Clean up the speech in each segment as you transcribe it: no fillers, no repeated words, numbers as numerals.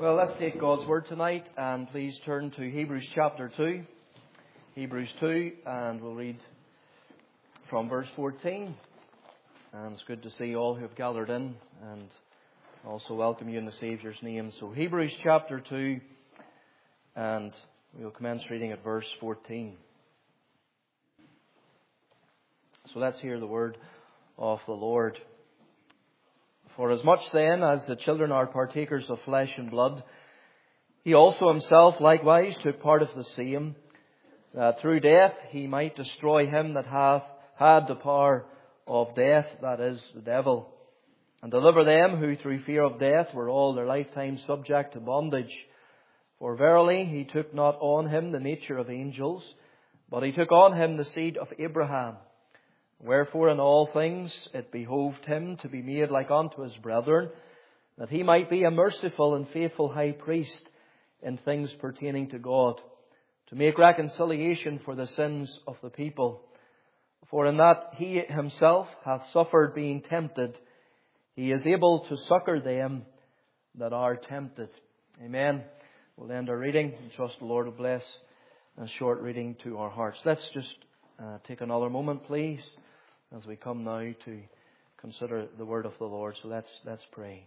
Well, let's take God's Word tonight, and please turn to Hebrews chapter 2. Hebrews 2, and we'll read from verse 14. And it's good to see all who have gathered in, and also welcome you in the Saviour's name. So Hebrews chapter 2, and we'll commence reading at verse 14. So let's hear the word of the Lord. For as much then as the children are partakers of flesh and blood, he also himself likewise took part of the same, that through death he might destroy him that had the power of death, that is, the devil, and deliver them who through fear of death were all their lifetime subject to bondage. For verily he took not on him the nature of angels, but he took on him the seed of Abraham. Wherefore in all things it behoved him to be made like unto his brethren, that he might be a merciful and faithful high priest in things pertaining to God, to make reconciliation for the sins of the people. For in that he himself hath suffered being tempted, he is able to succour them that are tempted. Amen. We'll end our reading and trust the Lord will bless a short reading to our hearts. Let's just take another moment, please, as we come now to consider the word of the Lord. So let's pray.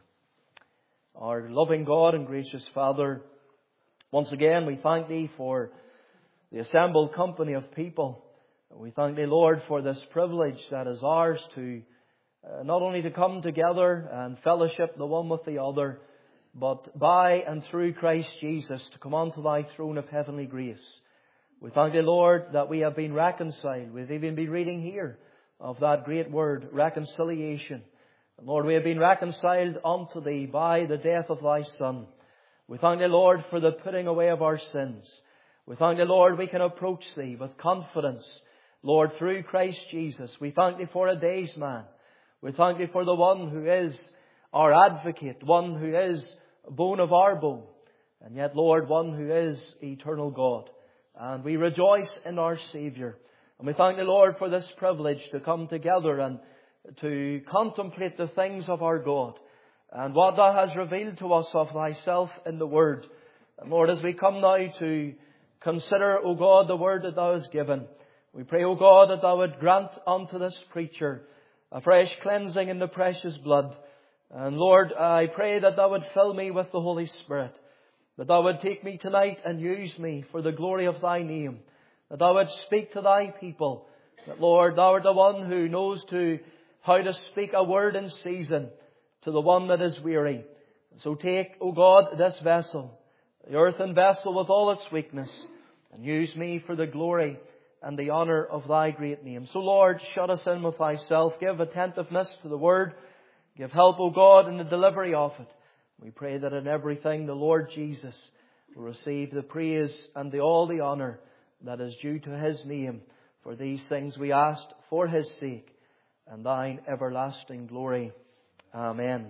Our loving God and gracious Father, once again we thank Thee for the assembled company of people. We thank Thee, Lord, for this privilege that is ours to not only to come together and fellowship the one with the other, but by and through Christ Jesus to come unto Thy throne of heavenly grace. We thank Thee, Lord, that we have been reconciled. We've even been reading here of that great word, reconciliation. And Lord, we have been reconciled unto Thee by the death of Thy Son. We thank Thee, Lord, for the putting away of our sins. We thank Thee, Lord, we can approach Thee with confidence, Lord, through Christ Jesus. We thank Thee for a day's man. We thank Thee for the one who is our advocate, one who is bone of our bone, and yet, Lord, one who is eternal God. And we rejoice in our Saviour. And we thank Thee, Lord, for this privilege to come together and to contemplate the things of our God and what Thou hast revealed to us of Thyself in the Word. And Lord, as we come now to consider, O God, the Word that Thou hast given, we pray, O God, that Thou would grant unto this preacher a fresh cleansing in the precious blood. And Lord, I pray that Thou would fill me with the Holy Spirit, that Thou would take me tonight and use me for the glory of Thy name, that Thou would speak to Thy people, that, Lord, Thou art the one who knows how to speak a word in season to the one that is weary. So take, O God, this vessel, the earthen vessel with all its weakness, and use me for the glory and the honour of Thy great name. So, Lord, shut us in with Thyself. Give attentiveness to the word. Give help, O God, in the delivery of it. We pray that in everything the Lord Jesus will receive the praise and all the honour that is due to His name. For these things we ask for His sake and Thine everlasting glory. Amen.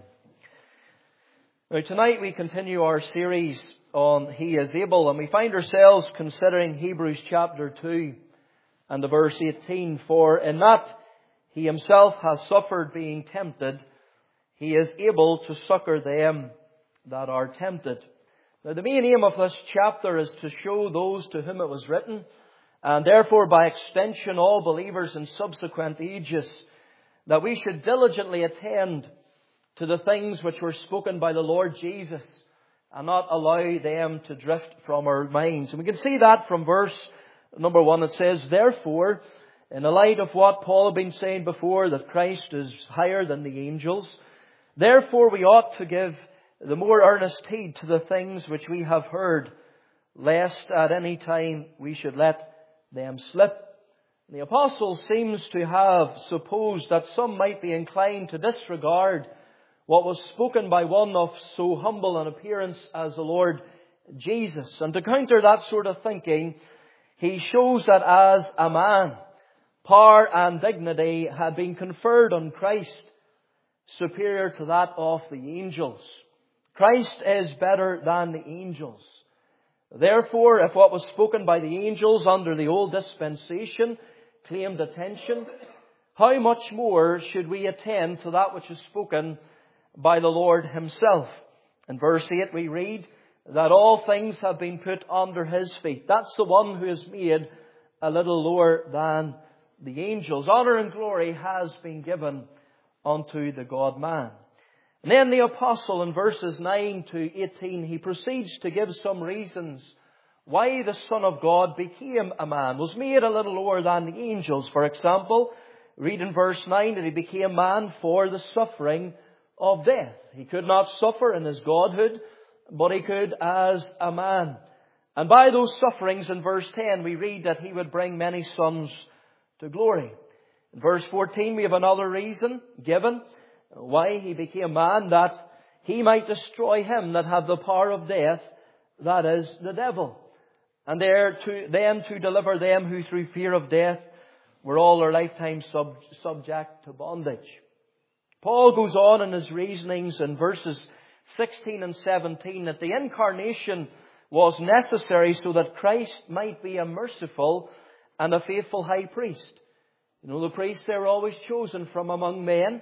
Now tonight we continue our series on He is able, and we find ourselves considering Hebrews chapter 2 and the verse 18. For in that He Himself has suffered being tempted, He is able to succour them that are tempted. Now the main aim of this chapter is to show those to whom it was written, and therefore by extension all believers in subsequent ages, that we should diligently attend to the things which were spoken by the Lord Jesus and not allow them to drift from our minds. And we can see that from verse number 1. It says, therefore, in the light of what Paul had been saying before, that Christ is higher than the angels, therefore we ought to give the more earnest heed to the things which we have heard, lest at any time we should let them slip. The apostle seems to have supposed that some might be inclined to disregard what was spoken by one of so humble an appearance as the Lord Jesus. And to counter that sort of thinking, he shows that as a man, power and dignity had been conferred on Christ, superior to that of the angels. Christ is better than the angels. Therefore, if what was spoken by the angels under the old dispensation claimed attention, how much more should we attend to that which is spoken by the Lord Himself? In verse 8 we read, that all things have been put under His feet. That's the one who is made a little lower than the angels. Honor and glory has been given unto the God-man. And then the apostle in verses 9 to 18, he proceeds to give some reasons why the Son of God became a man, was made a little lower than the angels. For example, read in verse 9 that He became man for the suffering of death. He could not suffer in His godhood, but He could as a man. And by those sufferings in verse 10 we read that He would bring many sons to glory. In verse 14 we have another reason given why He became man, that He might destroy him that had the power of death, that is, the devil. And then to deliver them who through fear of death were all their lifetime subject to bondage. Paul goes on in his reasonings in verses 16 and 17 that the incarnation was necessary so that Christ might be a merciful and a faithful high priest. You know, the priests, they were always chosen from among men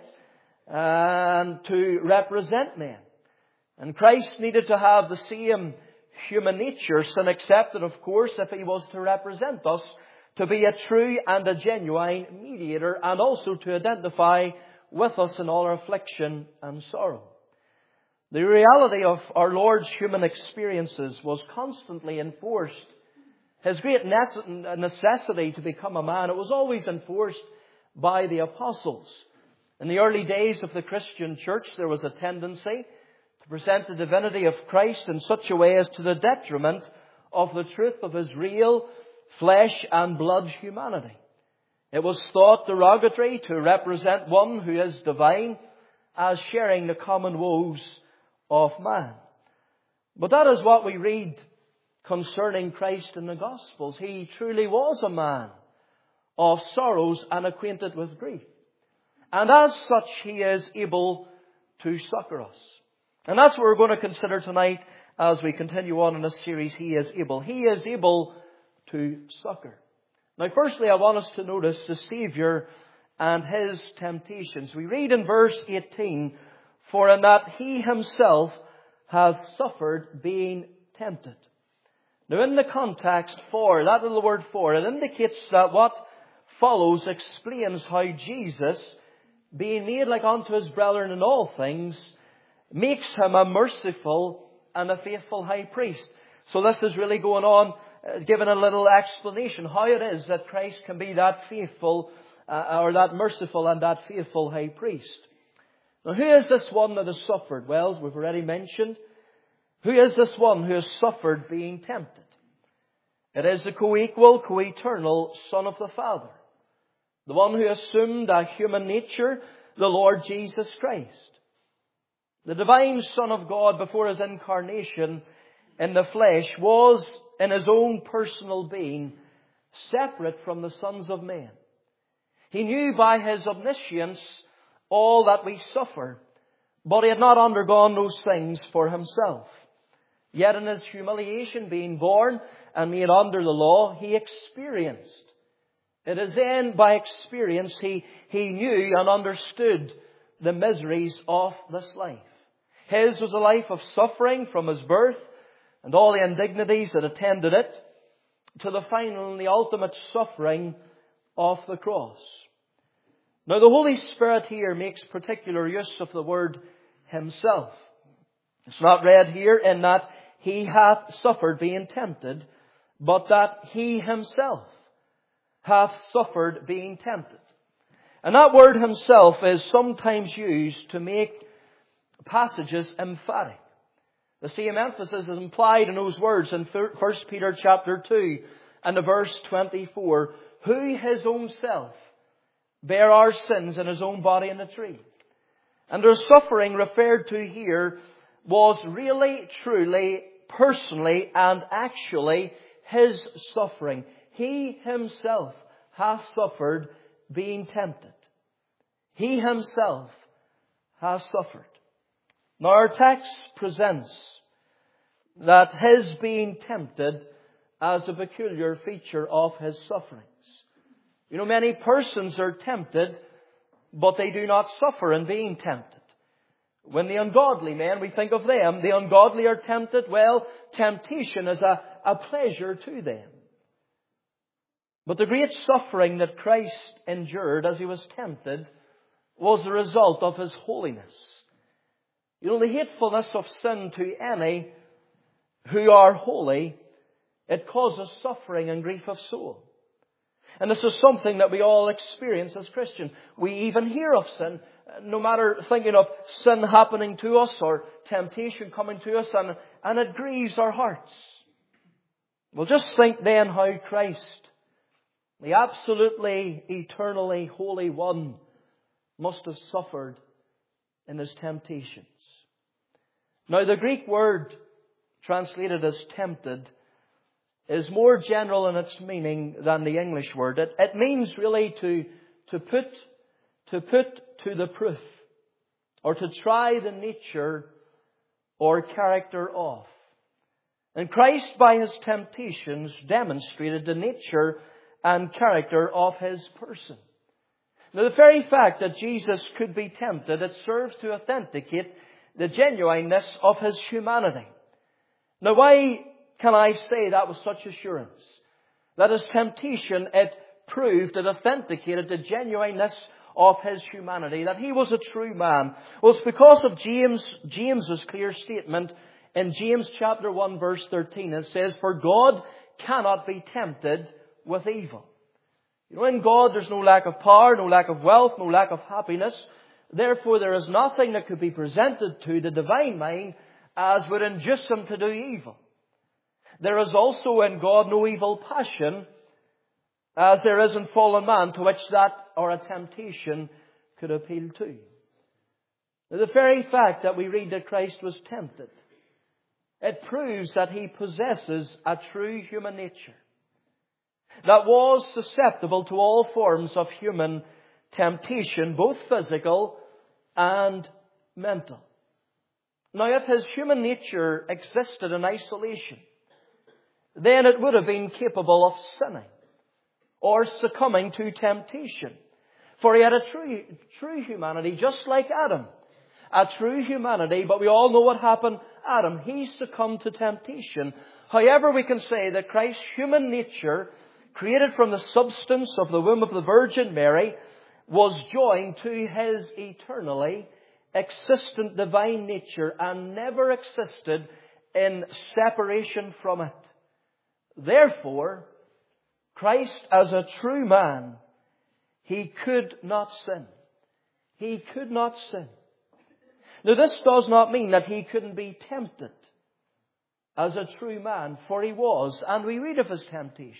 and to represent men. And Christ needed to have the same human nature, sin accepted, of course, if He was to represent us, to be a true and a genuine mediator, and also to identify with us in all our affliction and sorrow. The reality of our Lord's human experiences was constantly enforced. His great necessity to become a man, it was always enforced by the apostles. In the early days of the Christian church, there was a tendency to present the divinity of Christ in such a way as to the detriment of the truth of His real flesh and blood humanity. It was thought derogatory to represent one who is divine as sharing the common woes of man. But that is what we read concerning Christ in the Gospels. He truly was a man of sorrows and acquainted with grief. And as such, He is able to succor us. And that's what we're going to consider tonight as we continue on in this series, He is able. He is able to succor. Now, firstly, I want us to notice the Saviour and His temptations. We read in verse 18, "For in that He Himself hath suffered being tempted." Now, in the context for, that little word for, it indicates that what follows explains how Jesus, being made like unto His brethren in all things, makes Him a merciful and a faithful high priest. So this is really going on, giving a little explanation how it is that Christ can be that faithful, or that merciful and that faithful high priest. Now, who is this one that has suffered? Well, we've already mentioned. Who is this one who has suffered being tempted? It is the co-equal, co-eternal Son of the Father. The one who assumed a human nature, the Lord Jesus Christ. The divine Son of God before His incarnation in the flesh was, in His own personal being, separate from the sons of men. He knew by His omniscience all that we suffer, but He had not undergone those things for Himself. Yet in His humiliation, being born and made under the law, He experienced. It is then by experience He knew and understood the miseries of this life. His was a life of suffering from His birth and all the indignities that attended it, to the final and the ultimate suffering of the cross. Now, the Holy Spirit here makes particular use of the word Himself. It's not read here in that He hath suffered being tempted, but that He Himself hath suffered being tempted. And that word Himself is sometimes used to make passages emphatic. The same emphasis is implied in those words in 1 Peter chapter 2 and the verse 24. Who His own self bare our sins in His own body in the tree. And the suffering referred to here was really, truly, personally and actually His suffering. He Himself hath suffered being tempted. He Himself hath suffered. Now, our text presents that His being tempted as a peculiar feature of His sufferings. You know, many persons are tempted, but they do not suffer in being tempted. When the ungodly men, we think of them, the ungodly are tempted, well, temptation is a pleasure to them. But the great suffering that Christ endured as He was tempted was the result of His holiness. You know, the hatefulness of sin to any who are holy, it causes suffering and grief of soul. And this is something that we all experience as Christians. We even hear of sin, no matter thinking of sin happening to us or temptation coming to us, and it grieves our hearts. Well, just think then how Christ, the absolutely, eternally Holy One, must have suffered in His temptations. Now, the Greek word translated as tempted is more general in its meaning than the English word. It means really to put to the proof, or to try the nature or character of. And Christ, by His temptations, demonstrated the nature and character of His person. Now, the very fact that Jesus could be tempted, it serves to authenticate the genuineness of His humanity. Now, why can I say that with such assurance? That His temptation, it proved, it authenticated the genuineness of His humanity, that He was a true man. Well, it's because of James's clear statement in James chapter 1 verse 13. It says, "For God cannot be tempted with evil." You know, in God there's no lack of power, no lack of wealth, no lack of happiness. Therefore, there is nothing that could be presented to the divine mind as would induce Him to do evil. There is also in God no evil passion, as there is in fallen man, to which that or a temptation could appeal to. Now, the very fact that we read that Christ was tempted, it proves that He possesses a true human nature that was susceptible to all forms of human temptation, both physical and mental. Now, if His human nature existed in isolation, then it would have been capable of sinning or succumbing to temptation. For He had a true humanity, just like Adam. A true humanity, but we all know what happened. Adam, he succumbed to temptation. However, we can say that Christ's human nature, created from the substance of the womb of the Virgin Mary, was joined to His eternally existent divine nature and never existed in separation from it. Therefore, Christ, as a true man, He could not sin. He could not sin. Now, this does not mean that He couldn't be tempted as a true man, for He was, and we read of His temptations.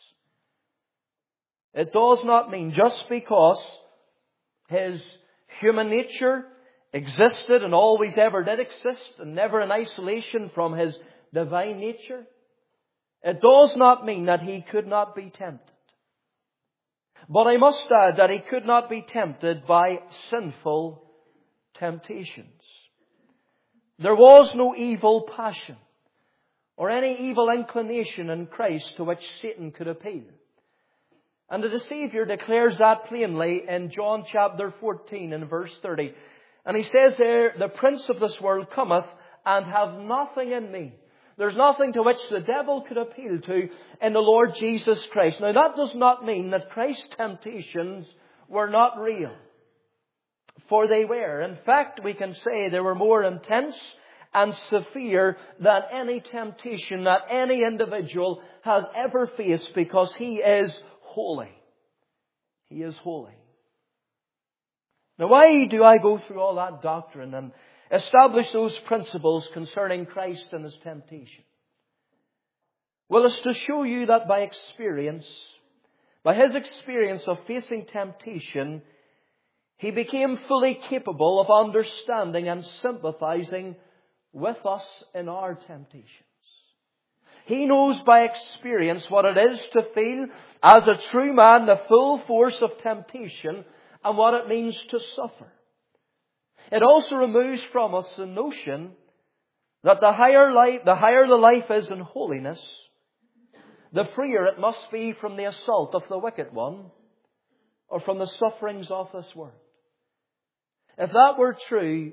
It does not mean just because His human nature existed and always ever did exist and never in isolation from His divine nature, it does not mean that He could not be tempted. But I must add that He could not be tempted by sinful temptations. There was no evil passion or any evil inclination in Christ to which Satan could appeal. And the Saviour declares that plainly in John chapter 14 and verse 30. And He says there, "The prince of this world cometh and hath nothing in me." There's nothing to which the devil could appeal to in the Lord Jesus Christ. Now, that does not mean that Christ's temptations were not real. For they were. In fact, we can say they were more intense and severe than any temptation that any individual has ever faced, because He is holy. He is holy. Now, why do I go through all that doctrine and establish those principles concerning Christ and His temptation? Well, it's to show you that by experience, by His experience of facing temptation, He became fully capable of understanding and sympathizing with us in our temptations. He knows by experience what it is to feel, as a true man, the full force of temptation and what it means to suffer. It also removes from us the notion that the higher the life is in holiness, the freer it must be from the assault of the wicked one or from the sufferings of this world. If that were true,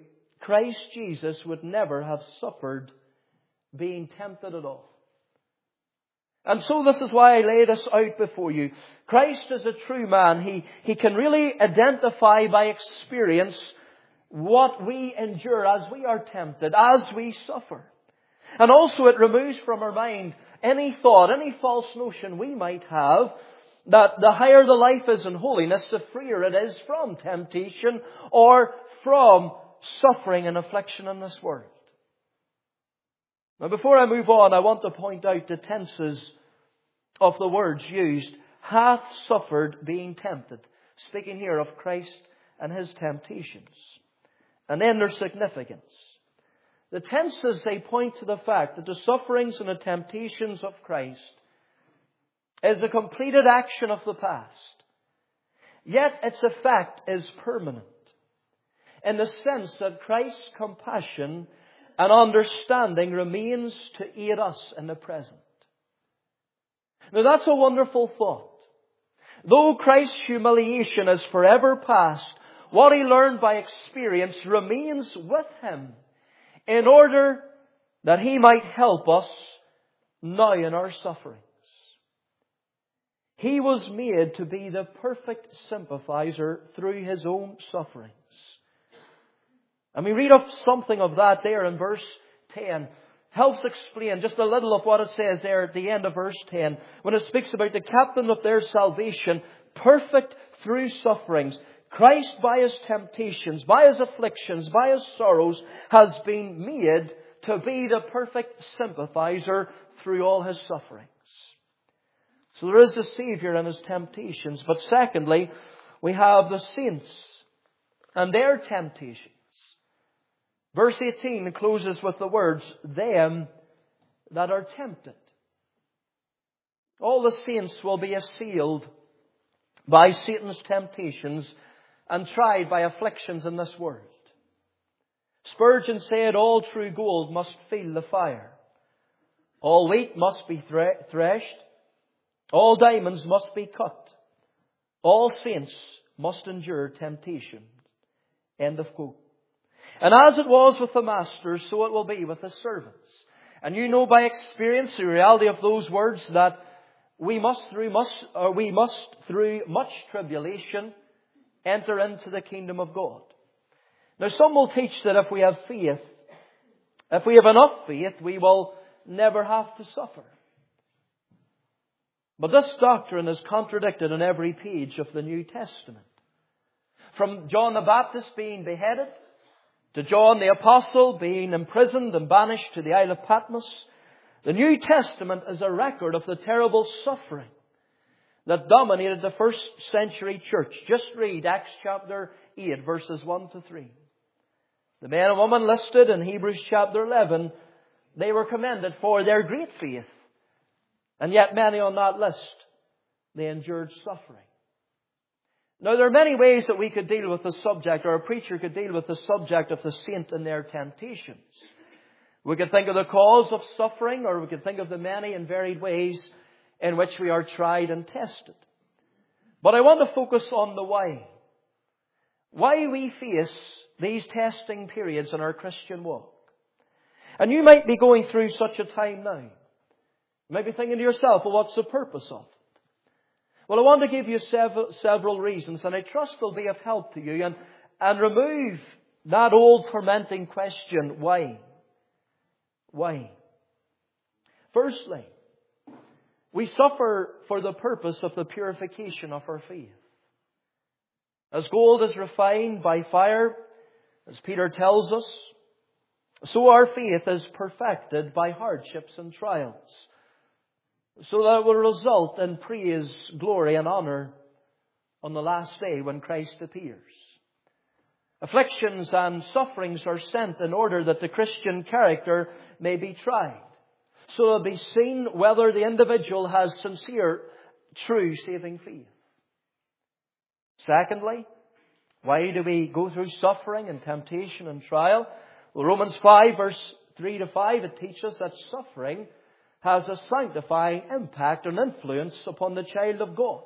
Christ Jesus would never have suffered being tempted at all. And so this is why I lay this out before you. Christ is a true man. He can really identify by experience what we endure as we are tempted, as we suffer. And also it removes from our mind any thought, any false notion we might have that the higher the life is in holiness, the freer it is from temptation or from suffering and affliction in this world. Now before I move on, I want to point out the tenses of the words used. Hath suffered being tempted. Speaking here of Christ and His temptations. And then their significance. The tenses, they point to the fact that the sufferings and the temptations of Christ is a completed action of the past. Yet its effect is permanent. In the sense that Christ's compassion and understanding remains to aid us in the present. Now that's a wonderful thought. Though Christ's humiliation is forever past, what He learned by experience remains with Him in order that He might help us now in our sufferings. He was made to be the perfect sympathizer through His own sufferings. And we read of something of that there in verse 10. Helps explain just a little of what it says there at the end of verse 10. When it speaks about the captain of their salvation, perfect through sufferings. Christ by His temptations, by His afflictions, by His sorrows, has been made to be the perfect sympathizer through all His sufferings. So there is the Savior and His temptations. But secondly, we have the saints and their temptations. Verse 18 closes with the words, them that are tempted. All the saints will be assailed by Satan's temptations and tried by afflictions in this world. Spurgeon said, all true gold must feel the fire. All wheat must be threshed. All diamonds must be cut. All saints must endure temptation. End of quote. And as it was with the master, so it will be with His servants. And you know by experience the reality of those words that we must through much tribulation enter into the kingdom of God. Now some will teach that if we have faith, if we have enough faith, we will never have to suffer. But this doctrine is contradicted on every page of the New Testament. From John the Baptist being beheaded, to John the Apostle being imprisoned and banished to the Isle of Patmos, the New Testament is a record of the terrible suffering that dominated the first century church. Just read Acts chapter 8, verses 1 to 3. The men and women listed in Hebrews chapter 11, they were commended for their great faith. And yet many on that list, they endured suffering. Now there are many ways that we could deal with the subject, or a preacher could deal with the subject of the saint and their temptations. We could think of the cause of suffering, or we could think of the many and varied ways in which we are tried and tested. But I want to focus on the why. Why we face these testing periods in our Christian walk. And you might be going through such a time now. You might be thinking to yourself, well, what's the purpose of it? Well, I want to give you several reasons, and I trust they'll be of help to you and remove that old tormenting question, why? Why? Firstly, we suffer for the purpose of the purification of our faith. As gold is refined by fire, as Peter tells us, so our faith is perfected by hardships and trials, so that it will result in praise, glory and honor on the last day when Christ appears. Afflictions and sufferings are sent in order that the Christian character may be tried, so it will be seen whether the individual has sincere, true saving faith. Secondly, why do we go through suffering and temptation and trial? Well, Romans 5 verse 3 to 5, it teaches us that suffering has a sanctifying impact and influence upon the child of God,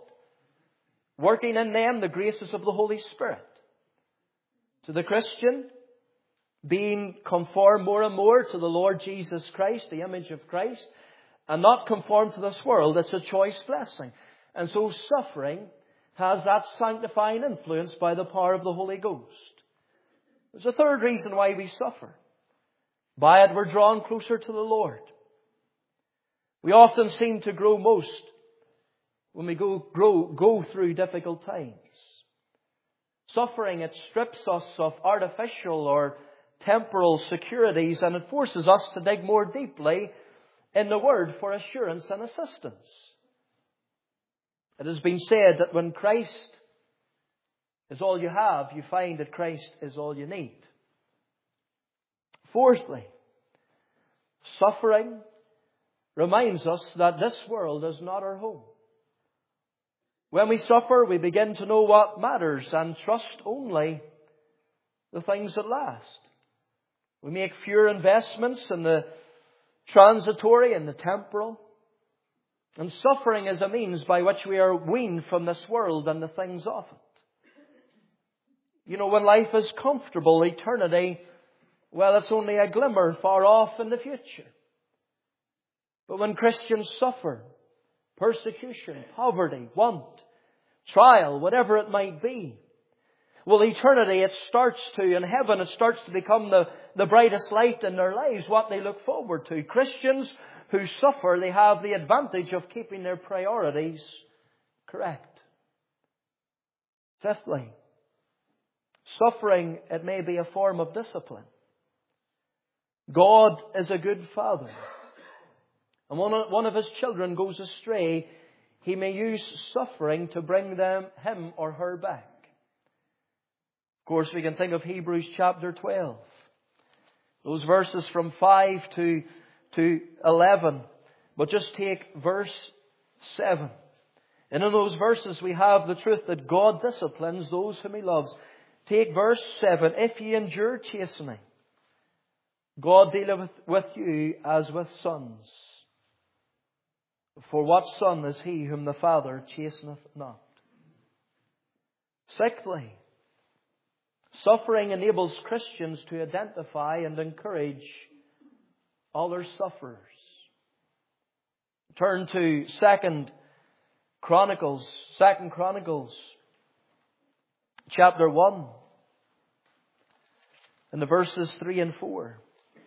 working in them the graces of the Holy Spirit. To the Christian, being conformed more and more to the Lord Jesus Christ, the image of Christ, and not conformed to this world. It's a choice blessing. And so suffering has that sanctifying influence by the power of the Holy Ghost. There's a third reason why we suffer. By it we're drawn closer to the Lord. We often seem to grow most when we go through difficult times. Suffering, it strips us of artificial or temporal securities, and it forces us to dig more deeply in the Word for assurance and assistance. It has been said that when Christ is all you have, you find that Christ is all you need. Fourthly, suffering reminds us that this world is not our home. When we suffer, we begin to know what matters and trust only the things that last. We make fewer investments in the transitory and the temporal. And suffering is a means by which we are weaned from this world and the things of it. You know, when life is comfortable, eternity, well, it's only a glimmer far off in the future. But when Christians suffer persecution, poverty, want, trial, whatever it might be, well, eternity, it starts to, in heaven, it starts to become the brightest light in their lives, what they look forward to. Christians who suffer, they have the advantage of keeping their priorities correct. Fifthly, suffering, it may be a form of discipline. God is a good Father. And one of His children goes astray, He may use suffering to bring him or her back. Of course, we can think of Hebrews chapter 12. Those verses from 5 to 11. But just take verse 7. And in those verses we have the truth that God disciplines those whom He loves. Take verse 7. If ye endure chastening, God dealeth with you as with sons. For what son is he whom the Father chasteneth not? Sixthly, suffering enables Christians to identify and encourage other sufferers. Turn to 2 Chronicles chapter 1 and the verses 3 and 4.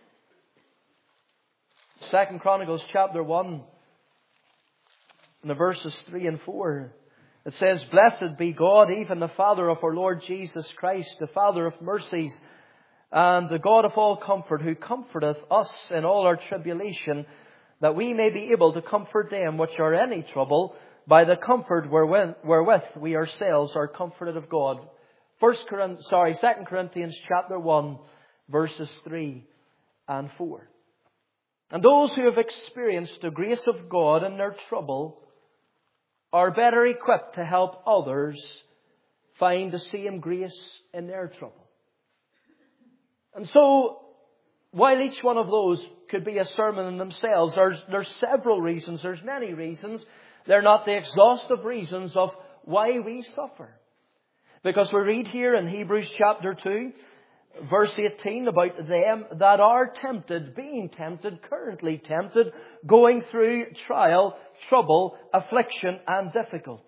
2 Chronicles chapter 1 and the verses 3 and 4. It says, Blessed be God, even the Father of our Lord Jesus Christ, the Father of mercies, and the God of all comfort, who comforteth us in all our tribulation, that we may be able to comfort them which are in any trouble, by the comfort wherewith we ourselves are comforted of God. 2 Corinthians chapter 1, verses 3 and 4. And those who have experienced the grace of God in their trouble are better equipped to help others find the same grace in their trouble. And so, while each one of those could be a sermon in themselves, there's several reasons, there's many reasons. They're not the exhaustive reasons of why we suffer. Because we read here in Hebrews chapter 2, verse 18, about them that are tempted, being tempted, currently tempted, going through trial, trouble, affliction, and difficulty.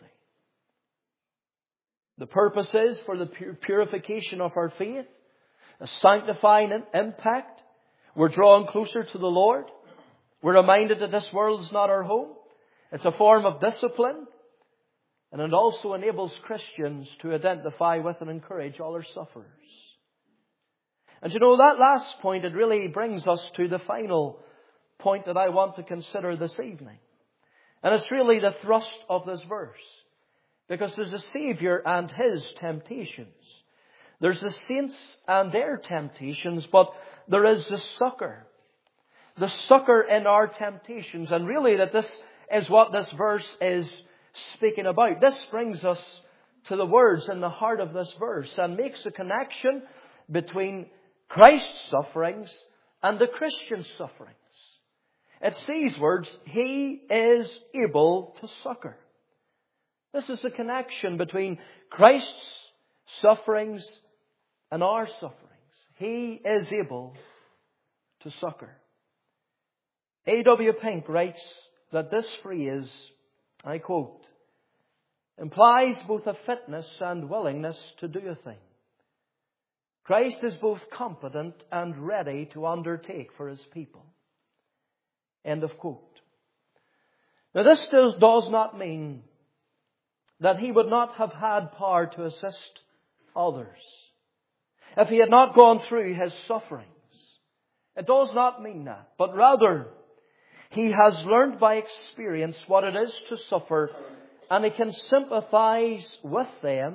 The purpose is for the purification of our faith, a sanctifying impact. We're drawn closer to the Lord. We're reminded that this world is not our home. It's a form of discipline. And it also enables Christians to identify with and encourage other sufferers. And you know, that last point, it really brings us to the final point that I want to consider this evening. And it's really the thrust of this verse. Because there's a Saviour and His temptations. There's the saints and their temptations, but there is the succor. The succor in our temptations. And really that this is what this verse is speaking about. This brings us to the words in the heart of this verse and makes a connection between Christ's sufferings and the Christian sufferings. It's these words, He is able to succor. This is the connection between Christ's sufferings and our sufferings. He is able to succor. A.W. Pink writes that this phrase, I quote, implies both a fitness and willingness to do a thing. Christ is both competent and ready to undertake for His people. End of quote. Now this still does not mean that He would not have had power to assist others if He had not gone through His sufferings. It does not mean that, but rather He has learned by experience what it is to suffer, and He can sympathize with them,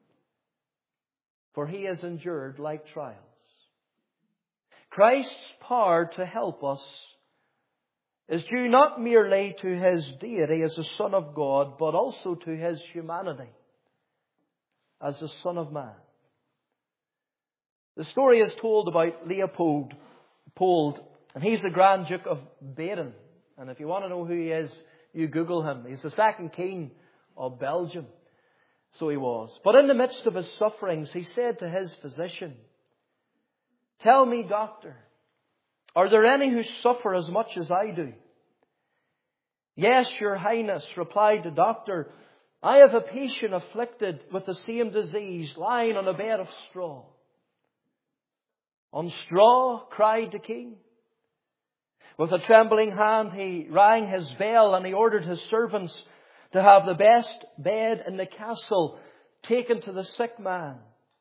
for He has endured like trials. Christ's power to help us is due not merely to His deity as the Son of God, but also to His humanity as the Son of Man. The story is told about Leopold, and he's the Grand Duke of Baden. And if you want to know who he is, you Google him. He's the second king of Belgium. So he was. But in the midst of his sufferings, he said to his physician, "Tell me, doctor, are there any who suffer as much as I do?" "Yes, your highness," replied the doctor. "I have a patient afflicted with the same disease, lying on a bed of straw." "On straw?" cried the king. With a trembling hand he rang his bell, and he ordered his servants to have the best bed in the castle taken to the sick man,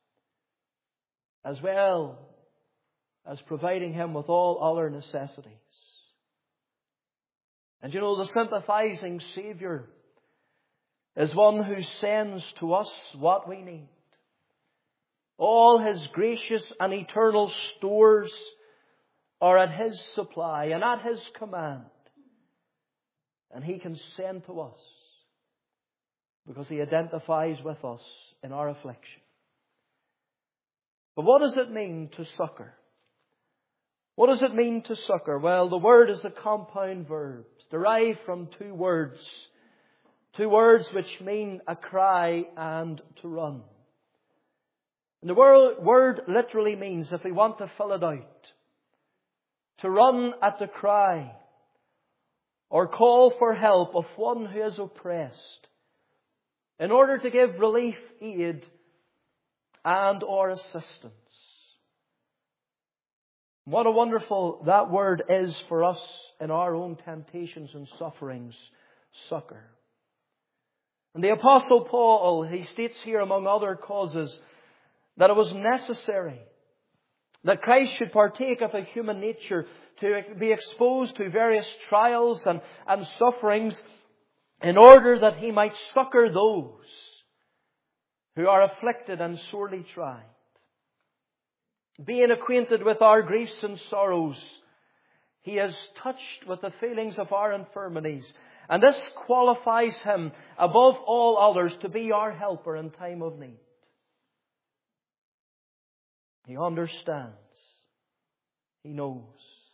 as well as providing him with all other necessities. And you know, the sympathizing Saviour is one who sends to us what we need. All His gracious and eternal stores are at His supply and at His command. And He can send to us because He identifies with us in our affliction. But what does it mean to succor? What does it mean to succor? Well, the word is a compound verb. It's derived from two words. Two words which mean a cry and to run. And the word literally means, if we want to fill it out, to run at the cry or call for help of one who is oppressed in order to give relief, aid, and or assistance. What a wonderful that word is for us in our own temptations and sufferings, succor. And the Apostle Paul, he states here among other causes that it was necessary that Christ should partake of a human nature to be exposed to various trials and sufferings in order that He might succor those who are afflicted and sorely tried. Being acquainted with our griefs and sorrows, He is touched with the feelings of our infirmities. And this qualifies Him above all others to be our helper in time of need. He understands. He knows.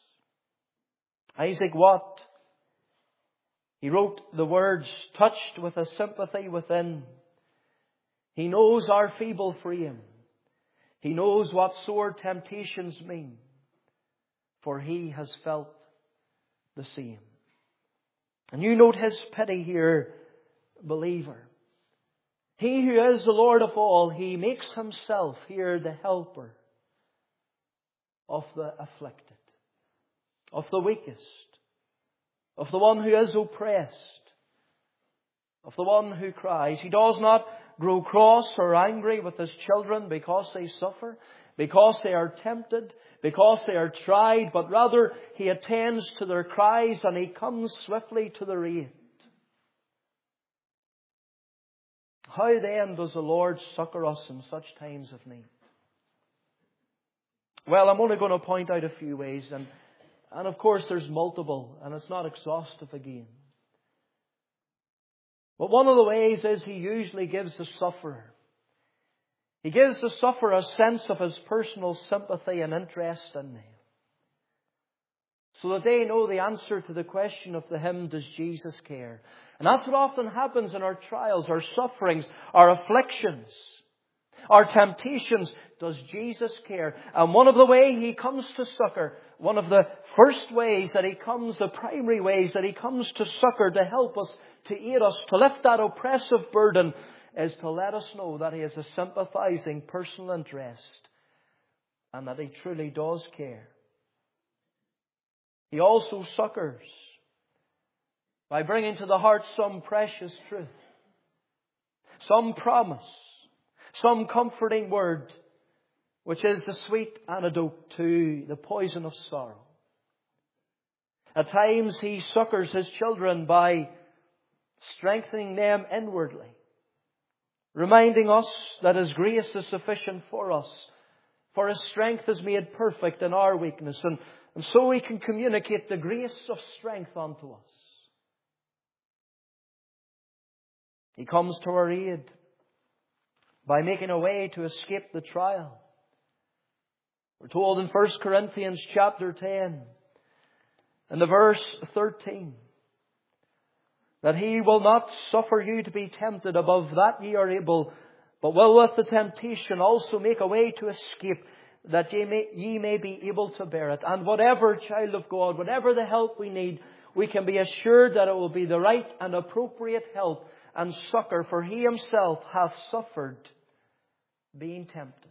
Isaac Watt, he wrote the words, touched with a sympathy within. He knows our feeble frame. He knows what sore temptations mean. For He has felt the same. And you note His pity here, believer. He who is the Lord of all, He makes Himself here the helper of the afflicted, of the weakest, of the one who is oppressed, of the one who cries. He does not grow cross or angry with His children because they suffer, because they are tempted, because they are tried, but rather He attends to their cries and He comes swiftly to their aid. How then does the Lord succor us in such times of need? Well, I'm only going to point out a few ways, and of course there's multiple, and it's not exhaustive again. But one of the ways is He usually gives the sufferer. He gives the sufferer a sense of His personal sympathy and interest in them, so that they know the answer to the question of the hymn, does Jesus care? And that's what often happens in our trials, our sufferings, our afflictions, our temptations. does Jesus care. And one of the ways He comes to succor, one of the first ways that He comes, the primary ways that He comes to succor, to help us, to aid us, to lift that oppressive burden, is to let us know that He has a sympathizing personal interest and that He truly does care. He also succors by bringing to the heart some precious truth, some promise, some comforting word, which is the sweet antidote to the poison of sorrow. At times He succors His children by strengthening them inwardly, reminding us that His grace is sufficient for us, for His strength is made perfect in our weakness, and so He can communicate the grace of strength unto us. He comes to our aid by making a way to escape the trial. We're told in 1 Corinthians chapter 10, in the verse 13, that He will not suffer you to be tempted above that ye are able, but will with the temptation also make a way to escape, that ye may be able to bear it. And whatever, child of God, whatever the help we need, we can be assured that it will be the right and appropriate help and succor, for He Himself hath suffered being tempted.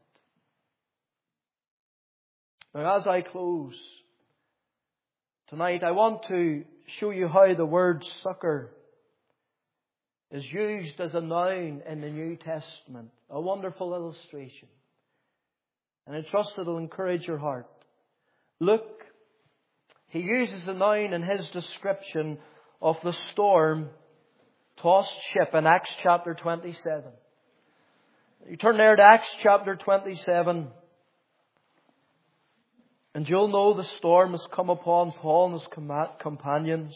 Now, as I close tonight, I want to show you how the word succor is used as a noun in the New Testament. A wonderful illustration. And I trust it'll encourage your heart. Look, he uses a noun in his description of the storm-tossed ship in Acts chapter 27. You turn there to Acts chapter 27, and you'll know the storm has come upon Paul and his companions.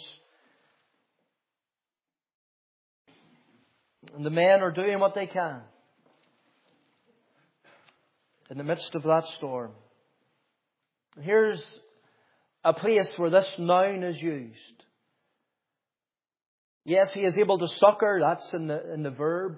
And the men are doing what they can in the midst of that storm. Here's a place where this noun is used. Yes, he is able to succor. That's in the verb.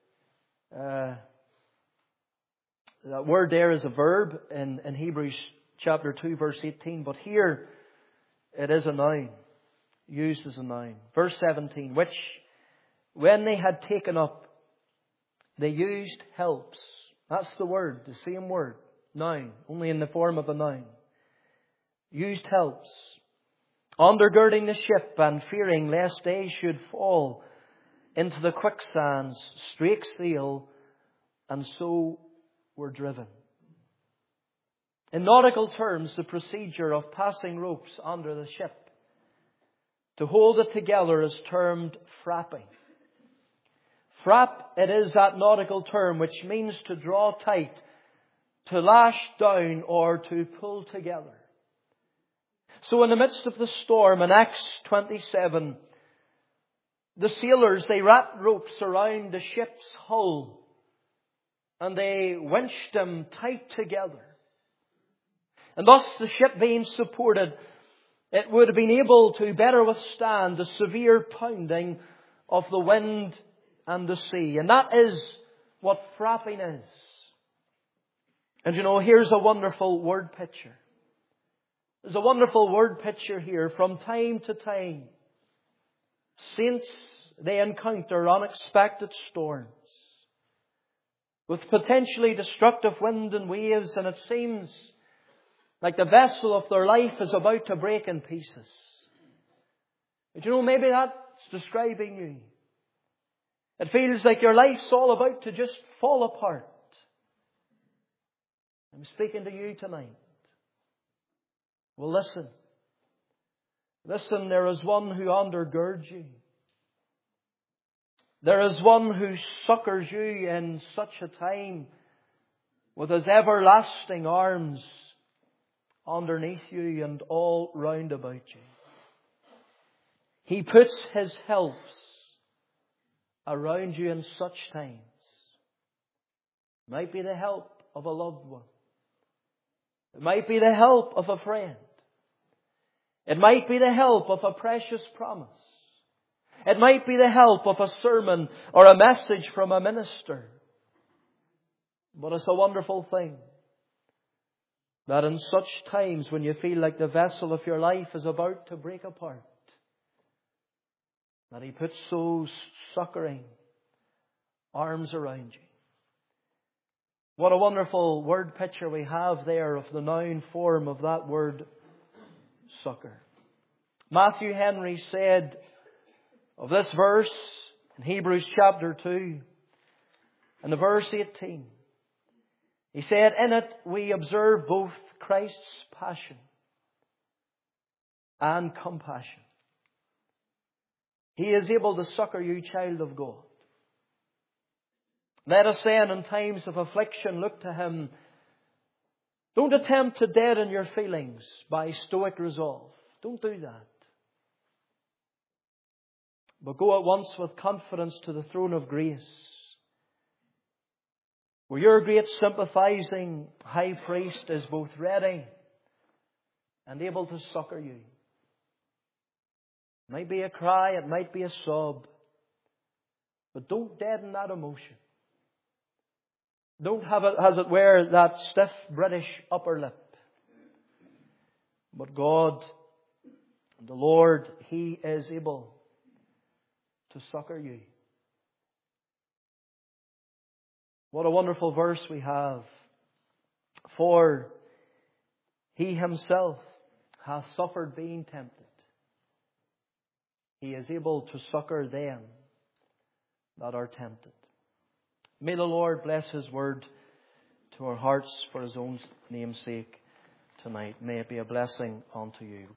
That word there is a verb in Hebrews chapter 2 verse 18. But here it is a noun. Used as a noun. Verse 17. Which when they had taken up, they used helps. That's the word. The same word. Noun. Only in the form of a noun. Used helps. Undergirding the ship and fearing lest they should fall into the quicksands, strake sail, and so were driven. In nautical terms, the procedure of passing ropes under the ship to hold it together is termed frapping. Frap, it is that nautical term which means to draw tight, to lash down, or to pull together. So in the midst of the storm in Acts 27, the sailors, they wrapped ropes around the ship's hull and they winched them tight together. And thus the ship being supported, it would have been able to better withstand the severe pounding of the wind and the sea. And that is what frapping is. And you know, here's a wonderful word picture. There's a wonderful word picture here. From time to time, saints, they encounter unexpected storms with potentially destructive wind and waves, and it seems like the vessel of their life is about to break in pieces. But you know, maybe that's describing you. It feels like your life's all about to just fall apart. I'm speaking to you tonight. Well, listen. Listen, there is one who undergirds you. There is one who succors you in such a time with his everlasting arms underneath you and all round about you. He puts his helps around you in such times. It might be the help of a loved one. It might be the help of a friend. It might be the help of a precious promise. It might be the help of a sermon or a message from a minister. But it's a wonderful thing that in such times when you feel like the vessel of your life is about to break apart, that He puts those succouring arms around you. What a wonderful word picture we have there of the noun form of that word succour. Matthew Henry said of this verse in Hebrews chapter 2 and the verse 18, he said, "In it we observe both Christ's passion and compassion." He is able to succour you, child of God. Let us then, in times of affliction, look to Him. Don't attempt to deaden your feelings by stoic resolve. Don't do that. But go at once with confidence to the throne of grace, where your great sympathizing high priest is both ready and able to succour you. It might be a cry, it might be a sob, but don't deaden that emotion. Don't have it, as it were, that stiff British upper lip. But God, the Lord, He is able to succour you. What a wonderful verse we have. For He Himself hath suffered being tempted. He is able to succour them that are tempted. May the Lord bless His word to our hearts for His own name's sake tonight. May it be a blessing unto you.